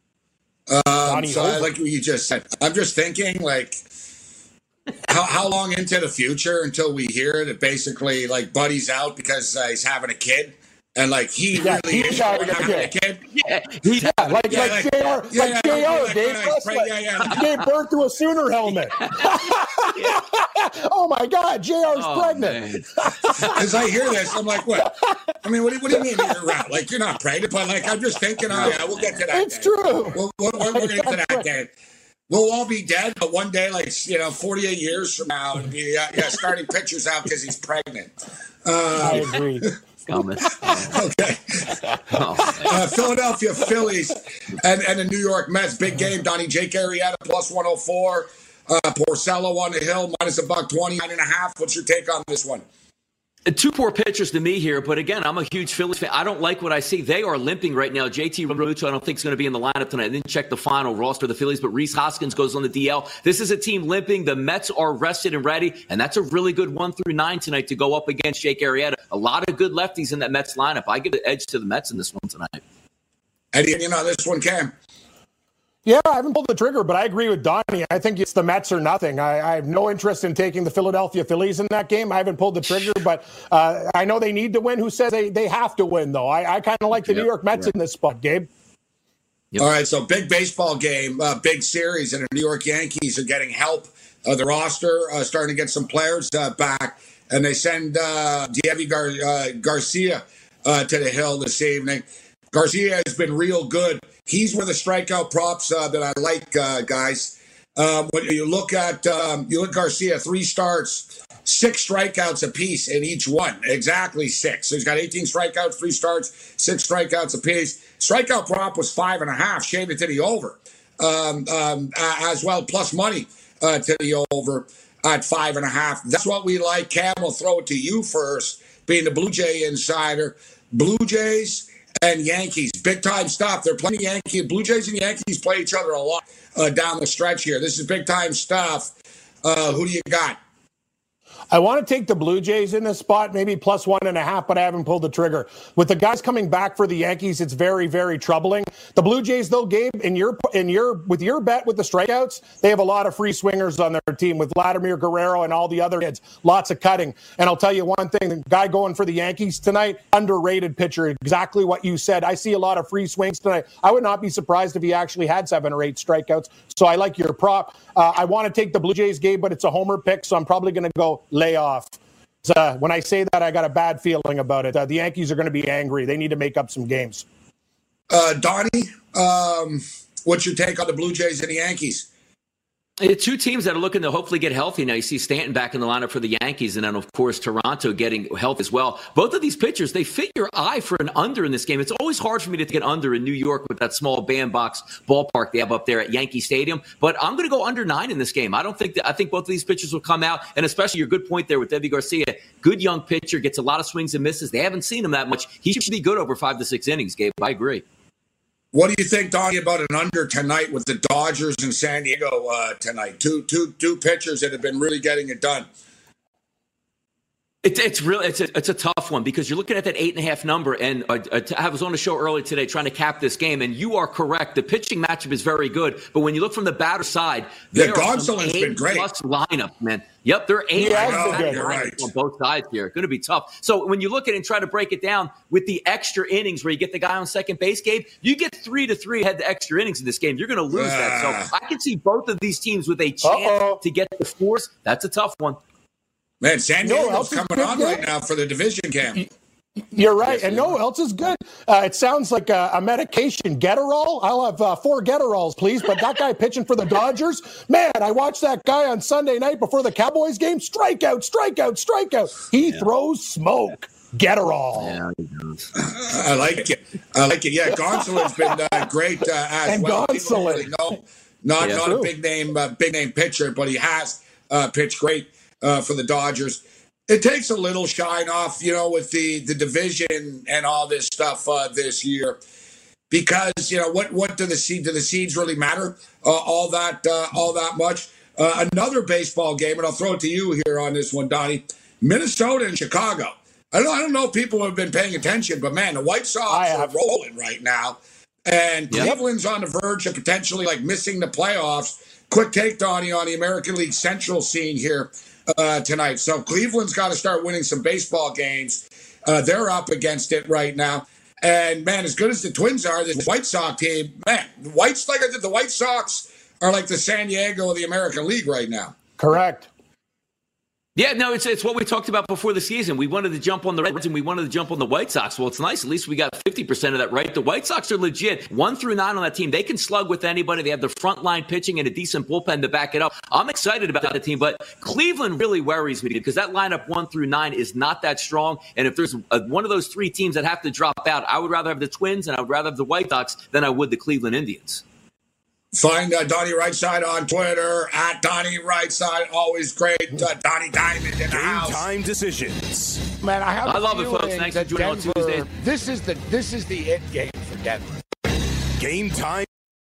Um, so I like what you just said. I'm just thinking, like, how, how long into the future until we hear that basically, like, Buddy's out because uh, he's having a kid? And, like, he Yeah, really he's is having a having a kid. kid? Yeah, he's Yeah, like Yeah, like, like- J R, yeah, like yeah, J R, like, Dave like, Presley. yeah, yeah. He gave birth to a Sooner helmet. Oh my God, J R's Oh, pregnant. As I hear this, I'm like, what? I mean, what do, what do you mean you're out? Like, you're not pregnant, but, like, I'm just thinking, oh, yeah, we'll get to that. It's day. true. We'll, we're we're going to get to that day. We'll all be dead, but one day, like, you know, forty-eight years from now, it'll be, uh, yeah, starting pictures out because he's pregnant. I Uh, agree. coming. okay. Uh, Philadelphia Phillies and, and the New York Mets. Big game, Donnie. Jake Arrieta plus one oh four. Uh, Porcello on the hill, minus a buck twenty-nine and a half. What's your take on this one? Two poor pitchers to me here, but again, I'm a huge Phillies fan. I don't like what I see. They are limping right now. J T Realmuto, I don't think is going to be in the lineup tonight. I didn't check the final roster of the Phillies, but Rhys Hoskins goes on the D L. This is a team limping. The Mets are rested and ready, and that's a really good one through nine tonight to go up against Jake Arrieta. A lot of good lefties in that Mets lineup. I give the edge to the Mets in this one tonight. Any opinion on this one, Cam? Yeah, I haven't pulled the trigger, but I agree with Donnie. I think it's the Mets or nothing. I, I have no interest in taking the Philadelphia Phillies in that game. I haven't pulled the trigger, but uh, I know they need to win. Who says they, they have to win, though? I, I kind of like the Yep, New York Mets right. in this spot, Gabe. Yep. All right, so big baseball game, uh, big series, and the New York Yankees are getting help. Uh, the roster uh, starting to get some players uh, back, and they send uh, Diego Gar- uh, Garcia uh, to the hill this evening. Garcia has been real good. He's one of the strikeout props uh, that I like, uh, guys. Um, when you look at um, you look at Garcia, three starts, six strikeouts apiece in each one, exactly six. So he's got eighteen strikeouts, three starts, six strikeouts apiece. Strikeout prop was five and a half, shaved it to the over um, um, as well, plus money uh, to the over at five and a half. That's what we like. Cam, will throw it to you first, being the Blue Jay insider. Blue Jays and Yankees, big time stuff. They're playing the Yankees. Blue Jays and Yankees play each other a lot uh, down the stretch here. This is big time stuff. Uh, who do you got? I want to take the Blue Jays in this spot, maybe plus one and a half, but I haven't pulled the trigger. With the guys coming back for the Yankees, it's very, very troubling. The Blue Jays, though, Gabe, in your in your with your bet with the strikeouts, they have a lot of free swingers on their team with Vladimir Guerrero and all the other kids. Lots of cutting. And I'll tell you one thing, the guy going for the Yankees tonight, underrated pitcher, exactly what you said. I see a lot of free swings tonight. I would not be surprised if he actually had seven or eight strikeouts. So I like your prop. Uh, I want to take the Blue Jays, Gabe, but it's a homer pick, so I'm probably going to go lay off. uh, when I say that, I got a bad feeling about it. Uh, the Yankees are going to be angry. They need to make up some games. Uh, Donnie, um, what's your take on the Blue Jays and the Yankees? It's two teams that are looking to hopefully get healthy. Now you see Stanton back in the lineup for the Yankees, and then of course Toronto getting health as well. Both of these pitchers, they fit your eye for an under in this game. It's always hard for me to get under in New York with that small bandbox ballpark they have up there at Yankee Stadium. But I'm going to go under nine in this game. I don't think that I think both of these pitchers will come out, and especially your good point there with Deivi Garcia, good young pitcher, gets a lot of swings and misses. They haven't seen him that much. He should be good over five to six innings. Gabe, I agree. What do you think, Donnie, about an under tonight with the Dodgers and San Diego uh, tonight? Two, two, two pitchers that have been really getting it done. It, it's really it's a, it's a tough one because you're looking at that eight and a half number, and uh, I was on the show earlier today trying to cap this game, and you are correct. The pitching matchup is very good, but when you look from the batter side, yeah, there are some Gonsolin's been great. plus lineup, man. Yep, they're eight yeah, good, right. on both sides here. Going to be tough. So when you look at it and try to break it down with the extra innings where you get the guy on second base, Gabe, you get three to three head to extra innings in this game. You're going to lose uh. that. So I can see both of these teams with a chance Uh-oh. to get the fours. That's a tough one. Man, San Diego's no, coming on right now for the division game. You're right. Yes, and no else is good. Uh, it sounds like a, a medication. Getterol. I'll have uh, four Getterols, please. But that guy pitching for the Dodgers, man, I watched that guy on Sunday night before the Cowboys game. Strikeout, strikeout, strikeout. He yeah. throws smoke. Getterol. Yeah, he does. I like it. I like it. Yeah, Gonsolin's been uh, great uh, as and well. Gonsolin. Really know, not yeah, not true. a big name, uh, big name pitcher, but he has uh, pitched great uh, for the Dodgers. It takes a little shine off, you know, with the, the division and all this stuff uh, this year, because you know what what do the seed do the seeds really matter uh, all that uh, all that much? Uh, another baseball game, and I'll throw it to you here on this one, Donnie. Minnesota and Chicago. I don't I don't know if people have been paying attention, but man, the White Sox are rolling right now, and yep. Cleveland's on the verge of potentially like missing the playoffs. Quick take, Donnie, on the American League Central scene here. Uh, tonight. So Cleveland's got to start winning some baseball games. Uh, they're up against it right now. And, man, as good as the Twins are, this White Sox team, man, the Whites, like I said, the White Sox are like the San Diego of the American League right now. Correct. Yeah, no, it's it's what we talked about before the season. We wanted to jump on the Reds and we wanted to jump on the White Sox. Well, it's nice. At least we got fifty percent of that right. The White Sox are legit. One through nine on that team. They can slug with anybody. They have the front line pitching and a decent bullpen to back it up. I'm excited about that team, but Cleveland really worries me because that lineup one through nine is not that strong. And if there's a, one of those three teams that have to drop out, I would rather have the Twins and I would rather have the White Sox than I would the Cleveland Indians. Find uh, Donnie Rightside on Twitter, at Donnie Rightside. Always great. Uh, Donnie Diamond in the house. Game time decisions. Man, I have I love it, folks. Thanks for joining on Tuesday. This is the this is the it game for Denver. Game time.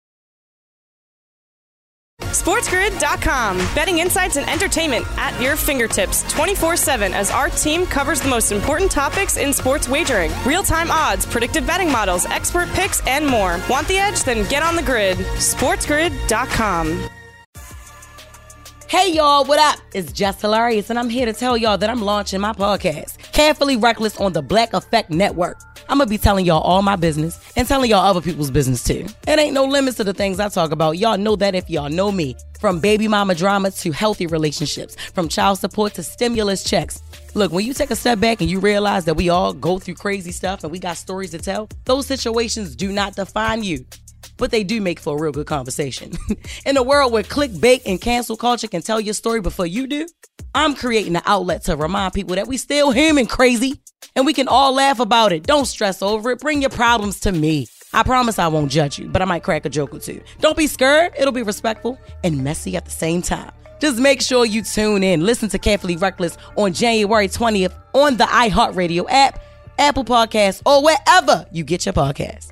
SportsGrid dot com. Betting insights and entertainment at your fingertips twenty-four seven as our team covers the most important topics in sports wagering. Real-time odds, predictive betting models, expert picks, and more. Want the edge? Then get on the grid. SportsGrid dot com. Hey, y'all, what up? It's Jess Hilarious, and I'm here to tell y'all that I'm launching my podcast, Carefully Reckless, on the Black Effect Network. I'm going to be telling y'all all my business and telling y'all other people's business, too. It ain't no limits to the things I talk about. Y'all know that if y'all know me. From baby mama drama to healthy relationships, from child support to stimulus checks. Look, when you take a step back and you realize that we all go through crazy stuff and we got stories to tell, those situations do not define you. But they do make for a real good conversation. In a world where clickbait and cancel culture can tell your story before you do, I'm creating an outlet to remind people that we still human, crazy, and we can all laugh about it. Don't stress over it. Bring your problems to me. I promise I won't judge you, but I might crack a joke or two. Don't be scared. It'll be respectful and messy at the same time. Just make sure you tune in. Listen to Carefully Reckless on January twentieth on the iHeartRadio app, Apple Podcasts, or wherever you get your podcasts.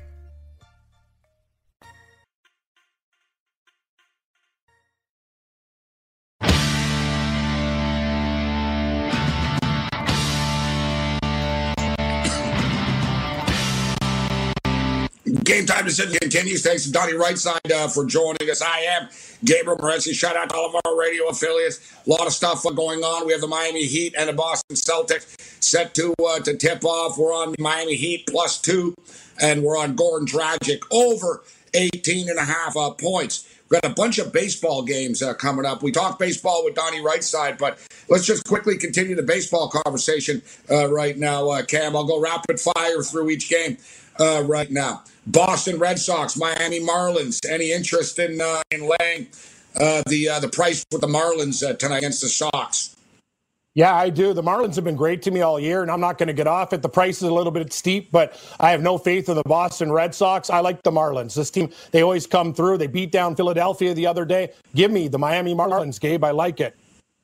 Game time decision continues. Thanks to Donnie Rightside uh, for joining us. I am Gabriel Morency. Shout out to all of our radio affiliates. A lot of stuff uh, going on. We have the Miami Heat and the Boston Celtics set to uh, to tip off. We're on Miami Heat plus two, and we're on Gordon Dragic over eighteen and a half uh, points. We've got a bunch of baseball games uh, coming up. We talked baseball with Donnie Rightside, but let's just quickly continue the baseball conversation uh, right now, uh, Cam. I'll go rapid fire through each game uh, right now. Boston Red Sox, Miami Marlins. Any interest in uh, in laying uh, the uh, the price with the Marlins uh, tonight against the Sox? Yeah, I do. The Marlins have been great to me all year, and I'm not going to get off it. The price is a little bit steep, but I have no faith in the Boston Red Sox. I like the Marlins. This team, they always come through. They beat down Philadelphia the other day. Give me the Miami Marlins, Gabe. I like it.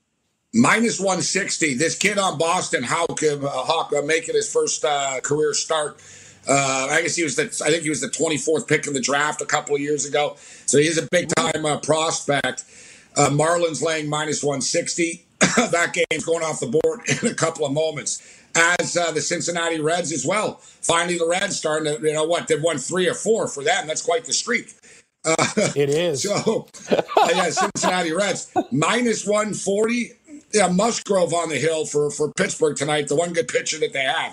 Minus one sixty. This kid on Boston, Hawk, uh, Hawk uh, making his first uh, career start. Uh, I guess he was the, I think he was the twenty-fourth pick in the draft a couple of years ago. So he is a big-time uh, prospect. Uh, Marlins laying minus one sixty. That game's going off the board in a couple of moments. As uh, the Cincinnati Reds as well. Finally, the Reds starting to, you know what, they've won three or four for them. That's quite the streak. Uh, it is. So, uh, yeah, Cincinnati Reds, minus one forty. Yeah, Musgrove on the hill for, for Pittsburgh tonight, the one good pitcher that they have.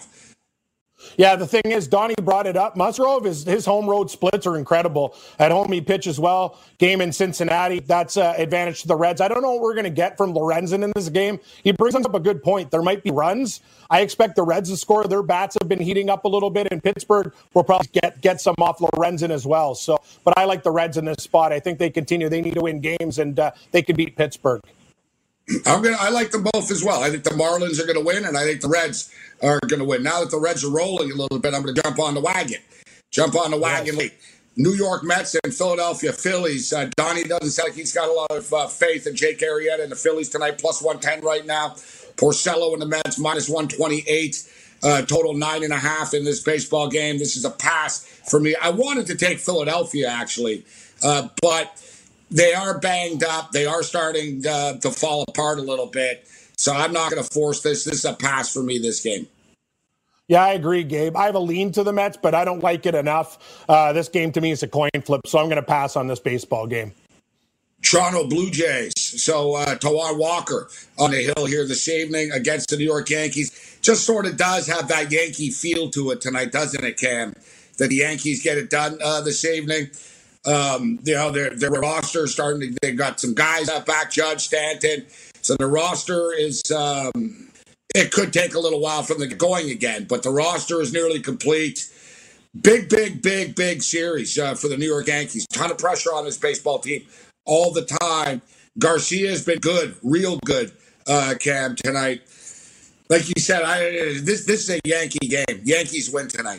Yeah, the thing is, Donnie brought it up. Musgrove, is, his home road splits are incredible. At home, he pitches well. Game in Cincinnati, that's uh, advantage to the Reds. I don't know what we're going to get from Lorenzen in this game. He brings up a good point. There might be runs. I expect the Reds to score. Their bats have been heating up a little bit, and Pittsburgh will probably get, get some off Lorenzen as well. So, but I like the Reds in this spot. I think they continue. They need to win games, and uh, they can beat Pittsburgh. I'm gonna. I like them both as well. I think the Marlins are going to win, and I think the Reds are going to win. Now that the Reds are rolling a little bit, I'm going to jump on the wagon. Jump on the wagon Yes. late. New York Mets and Philadelphia Phillies. Uh, Donnie doesn't sound like he's got a lot of uh, faith in Jake Arrieta and the Phillies tonight, plus one ten right now. Porcello and the Mets, minus one twenty-eight. Uh, total nine and a half in this baseball game. This is a pass for me. I wanted to take Philadelphia, actually, uh, but they are banged up. They are starting uh, to fall apart a little bit. So I'm not going to force this. This is a pass for me, this game. Yeah, I agree, Gabe. I have a lean to the Mets, but I don't like it enough. Uh, this game to me is a coin flip, so I'm going to pass on this baseball game. Toronto Blue Jays. So uh, Taijuan Walker on the hill here this evening against the New York Yankees. Just sort of does have that Yankee feel to it tonight, doesn't it, Cam? That the Yankees get it done uh, this evening. Um, you know, their their roster starting to, they got some guys up back, Judge, Stanton. So the roster is, um, it could take a little while from the going again, but the roster is nearly complete. Big, big, big, big series uh, for the New York Yankees. Ton of pressure on this baseball team all the time. Garcia has been good, real good, uh, Cam, tonight. Like you said, I, this this is a Yankee game. Yankees win tonight.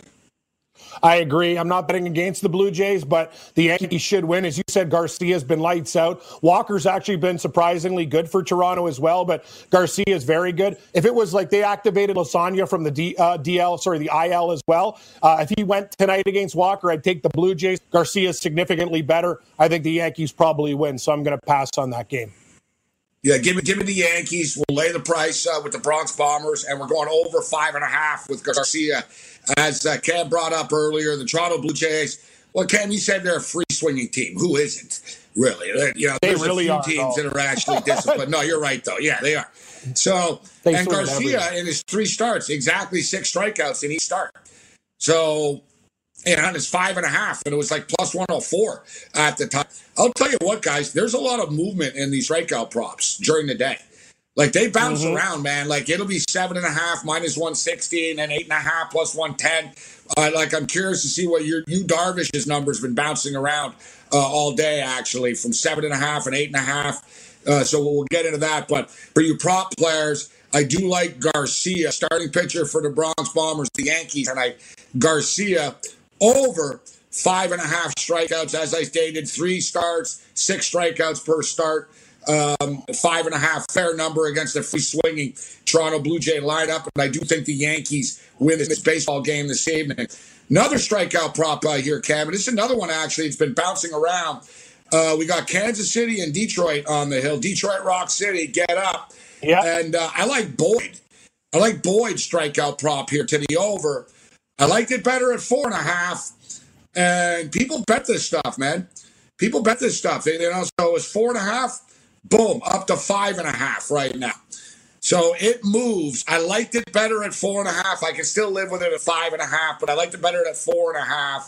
I agree. I'm not betting against the Blue Jays, but the Yankees should win. As you said, Garcia's been lights out. Walker's actually been surprisingly good for Toronto as well, but Garcia is very good. If it was like they activated Lasagna from the D, uh, D L, sorry, the I L as well, uh, if he went tonight against Walker, I'd take the Blue Jays. Garcia's significantly better. I think the Yankees probably win, so I'm going to pass on that game. Yeah, give me, give me the Yankees. We'll lay the price uh, with the Bronx Bombers, and we're going over five and a half with Garcia. As uh, Cam brought up earlier, the Toronto Blue Jays. Well, Cam, you said they're a free swinging team. Who isn't really? They're, you know, they there's really a few are, teams though. that are actually disciplined. No, you're right, though. Yeah, they are. So, They and swing it Garcia everywhere. in his three starts, exactly six strikeouts in each start. So, and it's five and a half, and it was like plus one oh four at the time. I'll tell you what, guys, there's a lot of movement in these strikeout props during the day. Like, they bounce Mhm. around, man. Like, it'll be seven and a half, minus one sixty, and then eight and a half, plus one ten. Uh, like, I'm curious to see what your you Darvish's number's been bouncing around uh, all day, actually, from seven and a half and eight and a half. Uh, so we'll get into that. But for you prop players, I do like Garcia, starting pitcher for the Bronx Bombers, the Yankees tonight. Garcia over five and a half strikeouts, as I stated, three starts, six strikeouts per start. Um, five and a half, fair number against the free swinging Toronto Blue Jay lineup. And I do think the Yankees win this baseball game this evening. Another strikeout prop uh, here, Cam. And this is another one, actually. It's been bouncing around. Uh, we got Kansas City and Detroit on the hill. Detroit Rock City, get up. Yeah. And uh, I like Boyd. I like Boyd's strikeout prop here to the over. I liked it better at four and a half. And people bet this stuff, man. People bet this stuff. You know, so it's four and a half. Boom, up to five and a half right now. So it moves. I liked it better at four and a half. I can still live with it at five and a half, but I liked it better at four and a half.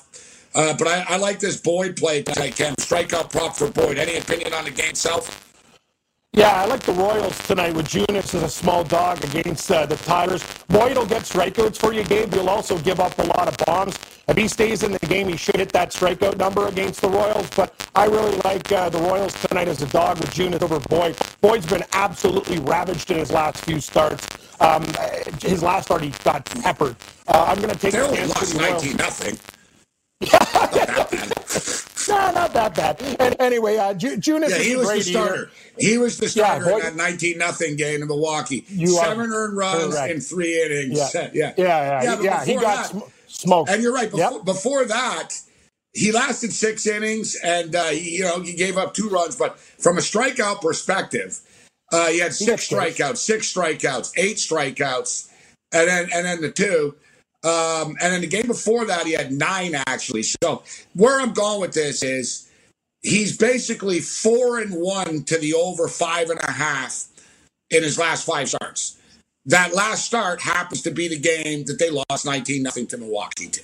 Uh, but I, I like this Boyd play tonight, Ken. Strikeout prop for Boyd. Any opinion on the game itself? Yeah, I like the Royals tonight with Junis as a small dog against uh, the Tigers. Boyd will get strikeouts for you, Gabe. He'll also give up a lot of bombs. If he stays in the game, he should hit that strikeout number against the Royals. But I really like uh, the Royals tonight as a dog with Junis over Boyd. Boyd's been absolutely ravaged in his last few starts. Um, his last start, he got peppered. Uh, I'm going to take they a chance lost for the Royals. nineteen nothing. Not that bad. No, not that bad. And anyway, uh, Ju- Junis yeah, is he a was great the starter. eater. He was the starter yeah, in that nineteen nothing game in Milwaukee. You Seven earned runs correct. in three innings. Yeah, yeah, yeah, yeah. yeah, yeah he got that, sm- smoked. And you're right. Before, yep. before that, he lasted six innings, and uh, he, you know he gave up two runs. But from a strikeout perspective, uh, he had six he strikeouts, six strikeouts, eight strikeouts, and then and then the two. Um, and then the game before that, he had nine, actually. So where I'm going with this is he's basically four and one to the over five and a half in his last five starts. That last start happens to be the game that they lost nineteen nothing to Milwaukee to.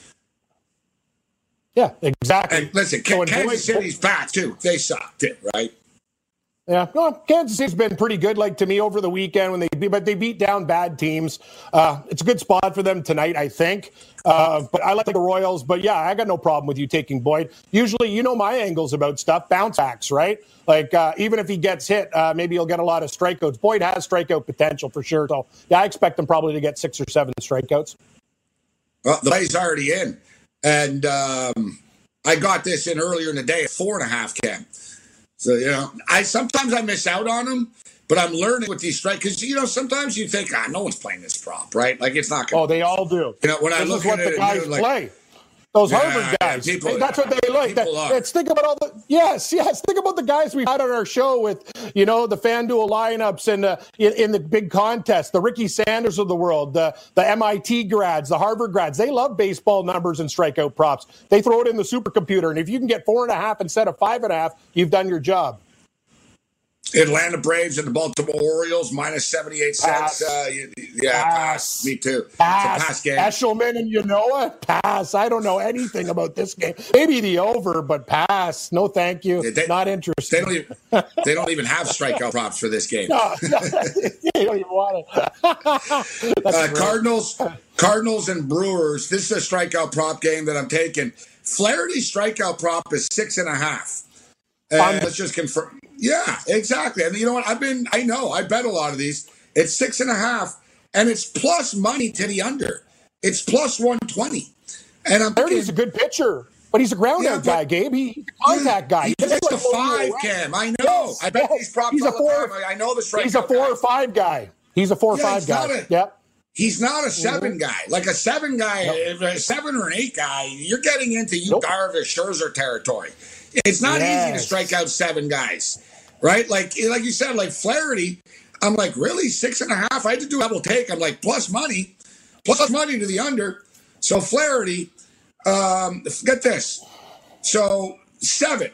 Yeah, exactly. And listen, so Kansas City's back, too. They sucked it, right? Yeah, no, Kansas City's been pretty good, like to me, over the weekend when they beat, but they beat down bad teams. Uh, it's a good spot for them tonight, I think. Uh, but I like the Royals. But yeah, I got no problem with you taking Boyd. Usually, you know my angles about stuff, bounce backs, right? Like uh, even if he gets hit, uh, maybe he'll get a lot of strikeouts. Boyd has strikeout potential for sure. So yeah, I expect him probably to get six or seven strikeouts. Well, the play's already in, and um, I got this in earlier in the day at four and a half, Ken. So, you know, I sometimes I miss out on them, but I'm learning with these strikes. Because, you know, sometimes you think, ah, no one's playing this prop, right? Like, it's not going to. Oh, they all do. You know, when this I look is what at the it, guys and like, play. Those yeah, Harvard guys. Yeah, people, that's what they like. That, it's, think about all the yes, yes. Think about the guys we had on our show with, you know, the FanDuel lineups and uh, in, in the big contest, the Ricky Sanders of the world, the the M I T grads, the Harvard grads. They love baseball numbers and strikeout props. They throw it in the supercomputer, and if you can get four and a half instead of five and a half, you've done your job. Atlanta Braves and the Baltimore Orioles minus seventy-eight cents. Uh, yeah, pass. pass. Me too. Pass. It's a pass game. Eshelman and Yanoa, pass. I don't know anything about this game. Maybe the over, but pass. No, thank you. They, Not interested. They don't even, they don't even have strikeout props for this game. No, no they don't even want it. uh, Cardinals, Cardinals and Brewers. This is a strikeout prop game that I'm taking. Flaherty's strikeout prop is six and a half. And um, let's just confirm. Yeah, exactly. And you know what? I've been, I know, I bet a lot of these. It's six and a half, and it's plus money to the under. It's plus one twenty. And I'm thinking, he's a good pitcher, but he's a ground yeah, out guy, Gabe. He, he's a contact yeah, guy. He takes a five, Cam. I know. Yes, I bet yes. these props he's a four, the time. I know the strikeout He's a four guy. or five guy. He's a four or yeah, five guy. A, yep. He's not a seven mm-hmm. guy. Like a seven guy, nope. a seven or an eight guy, you're getting into you nope. Darvish, Scherzer territory. It's not yes. easy to strike out seven guys, right? Like like you said, like Flaherty, I'm like, really? Six and a half? I had to do a double take. I'm like, plus money. Plus money to the under. So Flaherty, um, get this. So seven.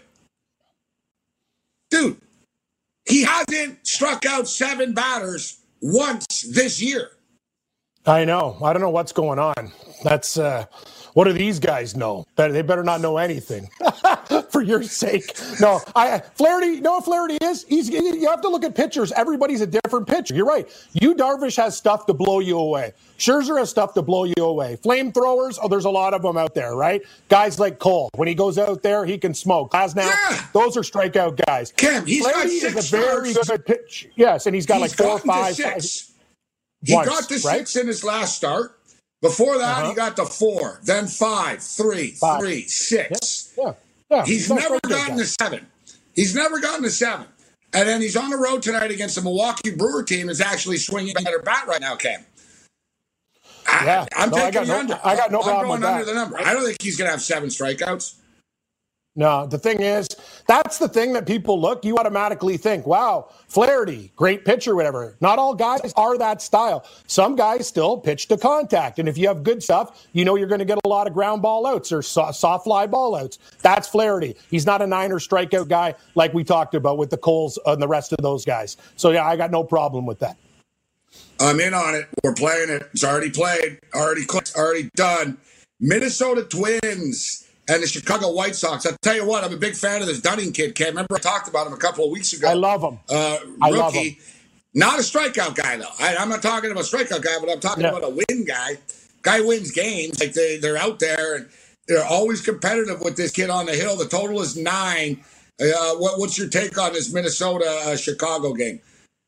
Dude, he hasn't struck out seven batters once this year. I know. I don't know what's going on. That's uh, what do these guys know? They better not know anything. For your sake, no. I Flaherty. You know what Flaherty is? He's. You have to look at pitchers. Everybody's a different pitcher. You're right. You Darvish has stuff to blow you away. Scherzer has stuff to blow you away. Flamethrowers. Oh, there's a lot of them out there, right? Guys like Cole. When he goes out there, he can smoke. As now, yeah. those are strikeout guys. Cam, he's Flaherty got six is a very starts. good pitch. Yes, and he's got he's like four or five. Six. five he once, got the right? six in his last start. Before that, uh-huh. he got the four, then five, three, five. three, six. Yeah. yeah. Yeah, he's, he's never gotten to seven. He's never gotten to seven. And then he's on the road tonight against the Milwaukee Brewer team that's actually swinging a better bat right now, Cam. Yeah, I, I'm no, taking I got the no, under. I got no I'm problem going with under that. the number. I don't think he's going to have seven strikeouts. No, the thing is, that's the thing that people look, you automatically think, wow, Flaherty, great pitcher, whatever. Not all guys are that style. Some guys still pitch to contact. And if you have good stuff, you know you're going to get a lot of ground ball outs or so- soft fly ball outs. That's Flaherty. He's not a nine or strikeout guy like we talked about with the Coles and the rest of those guys. So, yeah, I got no problem with that. I'm in on it. We're playing it. It's already played, already clicked, already done. Minnesota Twins and the Chicago White Sox. I'll tell you what, I'm a big fan of this Dunning kid, Cam. Remember I talked about him a couple of weeks ago. I love him. Uh, I rookie. love him. Not a strikeout guy, though. I, I'm not talking about a strikeout guy, but I'm talking Yeah. about a win guy. Guy wins games. Like they, they're out there, and they're always competitive with this kid on the hill. The total is nine. Uh, what, what's your take on this Minnesota-Chicago uh, game?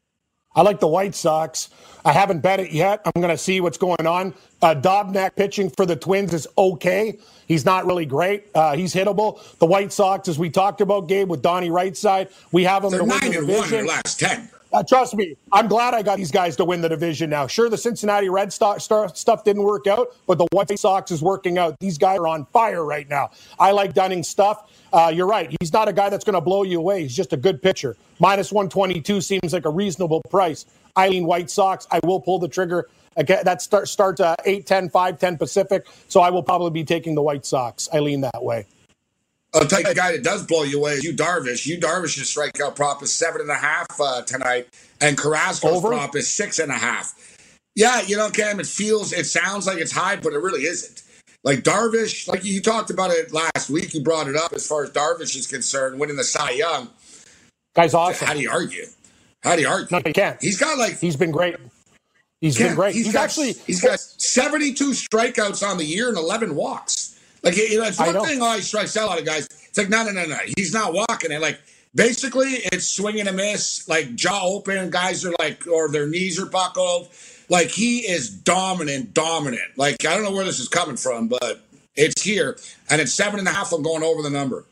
I like the White Sox. I haven't bet it yet. I'm going to see what's going on. Uh, Dobnak pitching for the Twins is okay. He's not really great. Uh, he's hittable. The White Sox, as we talked about, Gabe, with Donnie Rightside, we have them They're to win nine the and division. one in their last ten. Uh, trust me, I'm glad I got these guys to win the division now. Sure, the Cincinnati Red Sox stuff didn't work out, but the White Sox is working out. These guys are on fire right now. I like Dunning's stuff. Uh, you're right. He's not a guy that's going to blow you away. He's just a good pitcher. Minus one twenty-two seems like a reasonable price. I lean White Sox. I will pull the trigger. Again, that start, starts uh, eight ten, five ten Pacific, so I will probably be taking the White Sox. I lean that way. I'll tell you the guy that does blow you away is Yu Darvish. Yu Darvish's strikeout prop is seven and a half uh, tonight, and Carrasco's Over? prop is six and a half. Yeah, you know, Cam, it feels, it sounds like it's high, but it really isn't. Like Darvish, like you talked about it last week, you brought it up as far as Darvish is concerned, winning the Cy Young. Guy's awesome. How do you argue? How do you argue? No, you can't. He's got like he's been great. He's yeah, been great. He's, He's, got, actually he's got seventy-two strikeouts on the year and eleven walks. Like, you know, it's one thing, oh, he strikes out a lot of guys. It's like, no, no, no, no. He's not walking it. Like, basically, it's swing and a miss, like jaw open. Guys are like, or their knees are buckled. Like, he is dominant, dominant. Like, I don't know where this is coming from, but it's here. And it's seven and a half. I'm going over the number.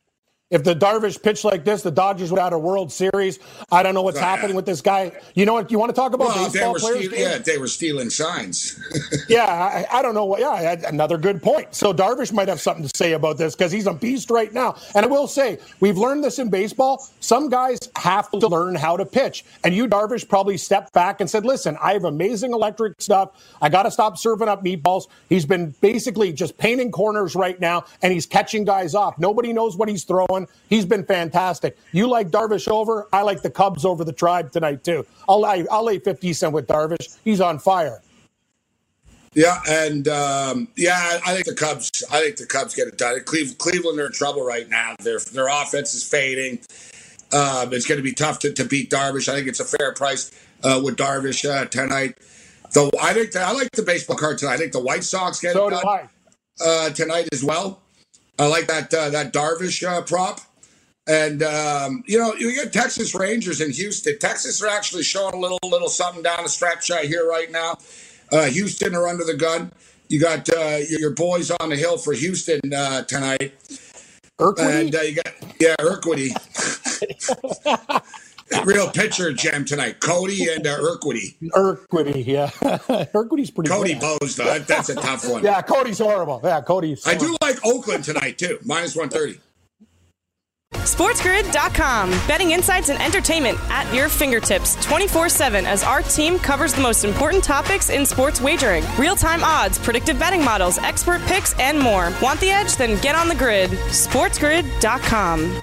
If the Darvish pitched like this, the Dodgers would have a World Series. I don't know what's Uh, happening with this guy. You know what? You want to talk about Well, they baseball were players? steal- yeah, they were stealing signs. yeah, I, I don't know what. Yeah, another good point. So Darvish might have something to say about this because he's a beast right now. And I will say, we've learned this in baseball. Some guys have to learn how to pitch. And you, Darvish, probably stepped back and said, listen, I have amazing electric stuff. I got to stop serving up meatballs. He's been basically just painting corners right now, and he's catching guys off. Nobody knows what he's throwing. He's been fantastic. You like Darvish over? I like the Cubs over the Tribe tonight, too. I'll lay, I'll lay fifty cent with Darvish. He's on fire. Yeah, and um, yeah, I think the Cubs. I think the Cubs get it done. Cleveland, Cleveland are in trouble right now. Their their offense is fading. Um, it's going to be tough to, to beat Darvish. I think it's a fair price uh, with Darvish uh, tonight. Though I think that I like the baseball card tonight. I think the White Sox get So it do done uh, tonight as well. I like that uh, that Darvish uh, prop. And, um, you know, you get Texas Rangers in Houston. Texas are actually showing a little little something down the stretch uh, here right now. Uh, Houston are under the gun. You got uh, your boys on the hill for Houston uh, tonight. Urquidy? And uh, you got, yeah, Urquidy. Real pitcher gem tonight. Cody and uh, Urquidy. Urquidy, yeah. Urquidy's pretty Cody good. Bose, though. That, that's a tough one. Yeah, Cody's horrible. Yeah, Cody's I do like Oakland tonight, too. minus one thirty. SportsGrid dot com. Betting insights and entertainment at your fingertips twenty-four seven as our team covers the most important topics in sports wagering. Real-time odds, predictive betting models, expert picks, and more. Want the edge? Then get on the grid. SportsGrid dot com.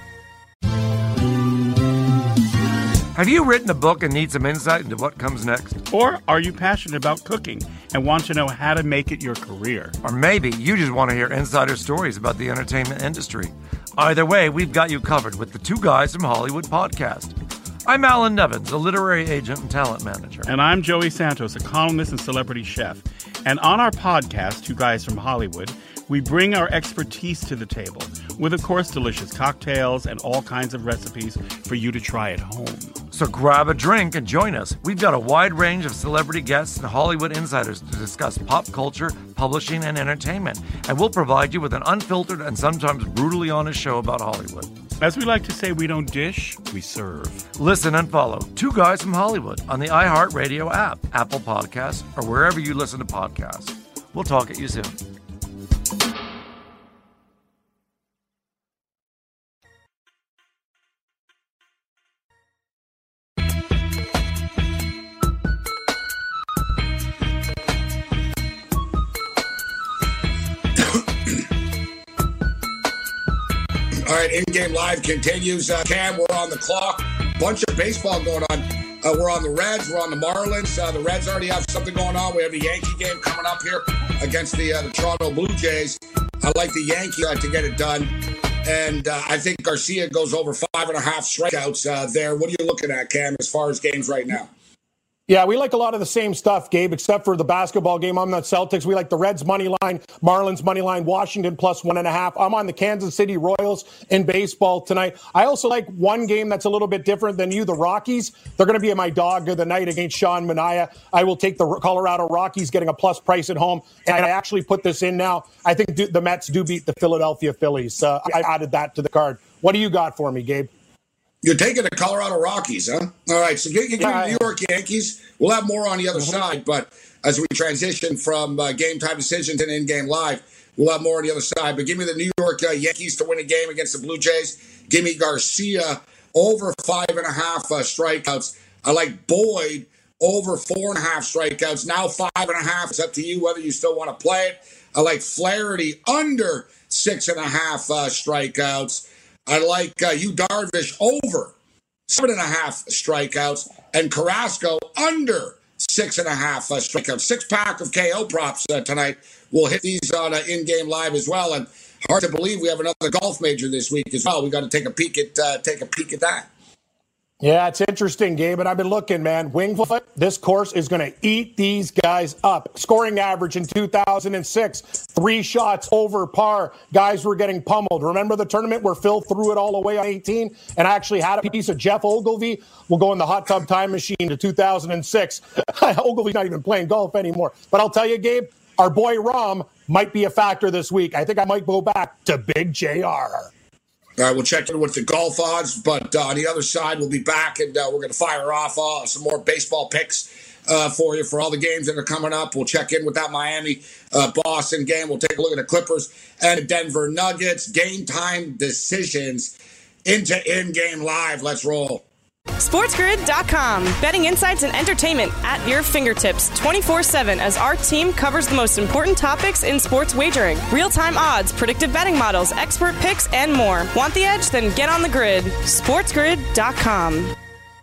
Have you written a book and need some insight into what comes next? Or are you passionate about cooking and want to know how to make it your career? Or maybe you just want to hear insider stories about the entertainment industry. Either way, we've got you covered with the Two Guys from Hollywood podcast. I'm Alan Nevins, a literary agent and talent manager. And I'm Joey Santos, a columnist and celebrity chef. And on our podcast, Two Guys from Hollywood, we bring our expertise to the table with, of course, delicious cocktails and all kinds of recipes for you to try at home. So grab a drink and join us. We've got a wide range of celebrity guests and Hollywood insiders to discuss pop culture, publishing, and entertainment. And we'll provide you with an unfiltered and sometimes brutally honest show about Hollywood. As we like to say, we don't dish, we serve. Listen and follow Two Guys from Hollywood on the iHeartRadio app, Apple Podcasts, or wherever you listen to podcasts. We'll talk at you soon. All right, In-Game Live continues. Uh, Cam, we're on the clock. Bunch of baseball going on. Uh, we're on the Reds. We're on the Marlins. Uh, the Reds already have something going on. We have a Yankee game coming up here against the, uh, the Toronto Blue Jays. I like the Yankees uh, to get it done. And uh, I think Garcia goes over five and a half strikeouts uh, there. What are you looking at, Cam, as far as games right now? Yeah, we like a lot of the same stuff, Gabe, except for the basketball game. I'm not Celtics. We like the Reds money line, Marlins money line, Washington plus one and a half. I'm on the Kansas City Royals in baseball tonight. I also like one game that's a little bit different than you, the Rockies. They're going to be my dog of the night against Sean Manaea. I will take the Colorado Rockies getting a plus price at home. And I actually put this in now. I think the Mets do beat the Philadelphia Phillies. Uh, I added that to the card. What do you got for me, Gabe? You're taking the Colorado Rockies, huh? All right, so give me the New York Yankees. We'll have more on the other side, but as we transition from uh, game-time decisions and in-game live, we'll have more on the other side. But give me the New York uh, Yankees to win a game against the Blue Jays. Give me Garcia over five and a half uh, strikeouts. I like Boyd over four and a half strikeouts. Now five and a half. It's up to you whether you still want to play it. I like Flaherty under six and a half uh, strikeouts. I like uh, Yu Darvish over seven and a half strikeouts, and Carrasco under six and a half uh, strikeouts. Six pack of K O props uh, tonight. We'll hit these on uh, in-game live as well. And hard to believe we have another golf major this week as well. We got to take a peek at uh, take a peek at that. Yeah, it's interesting, Gabe, and I've been looking, man. Winged Foot, this course is going to eat these guys up. Scoring average in two thousand six, three shots over par. Guys were getting pummeled. Remember the tournament where Phil threw it all away on eighteen? And I actually had a piece of Jeff Ogilvy. We'll go in the hot tub time machine to two thousand six. Ogilvy's not even playing golf anymore. But I'll tell you, Gabe, our boy Rahm might be a factor this week. I think I might go back to Big J R. All right, we'll check in with the golf odds, but uh, on the other side, we'll be back, and uh, we're going to fire off uh, some more baseball picks uh, for you for all the games that are coming up. We'll check in with that Miami-Boston uh, game. We'll take a look at the Clippers and the Denver Nuggets. Game time decisions into in-game live. Let's roll. SportsGrid dot com. Betting insights and entertainment at your fingertips twenty-four seven as our team covers the most important topics in sports wagering. Real-time odds, predictive betting models, expert picks, and more. Want the edge? Then get on the grid. SportsGrid dot com.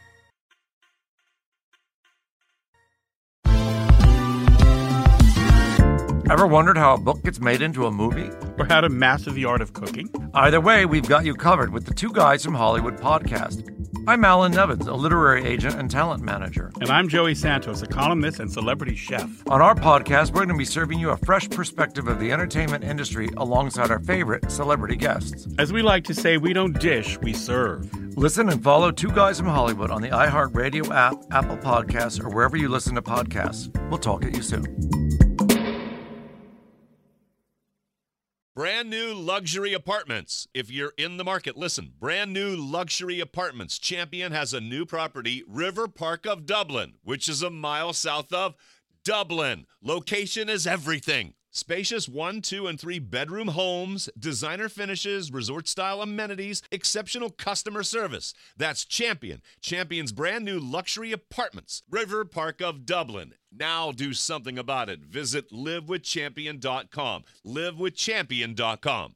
Ever wondered how a book gets made into a movie? Or how to master the art of cooking? Either way, we've got you covered with the Two Guys from Hollywood podcast. I'm Alan Nevins, a literary agent and talent manager. And I'm Joey Santos, a columnist and celebrity chef. On our podcast, we're going to be serving you a fresh perspective of the entertainment industry alongside our favorite celebrity guests. As we like to say, we don't dish, we serve. Listen and follow Two Guys from Hollywood on the iHeartRadio app, Apple Podcasts, or wherever you listen to podcasts. We'll talk at you soon. Brand new luxury apartments. If you're in the market, listen. Brand new luxury apartments. Champion has a new property, River Park of Dublin, which is a mile south of Dublin. Location is everything. Spacious one, two, and three bedroom homes, designer finishes, resort-style amenities, exceptional customer service. That's Champion. Champion's brand new luxury apartments. River Park of Dublin. Now do something about it. Visit live with champion dot com. live with champion dot com.